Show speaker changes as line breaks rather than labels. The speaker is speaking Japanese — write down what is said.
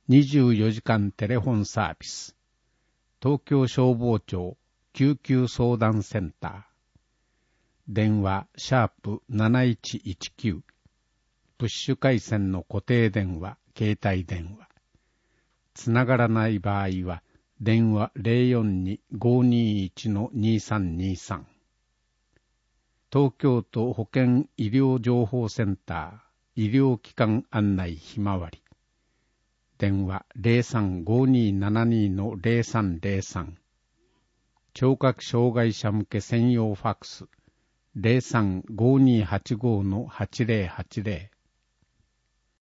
24時間テレフォンサービス、東京消防庁救急相談センター、電話#7119、プッシュ回線の固定電話、携帯電話。つながらない場合は、電話042-521-2323。東京都保健医療情報センター、医療機関案内ひまわり。電話03-5272-0303。聴覚障害者向け専用ファックス03-5285-8080。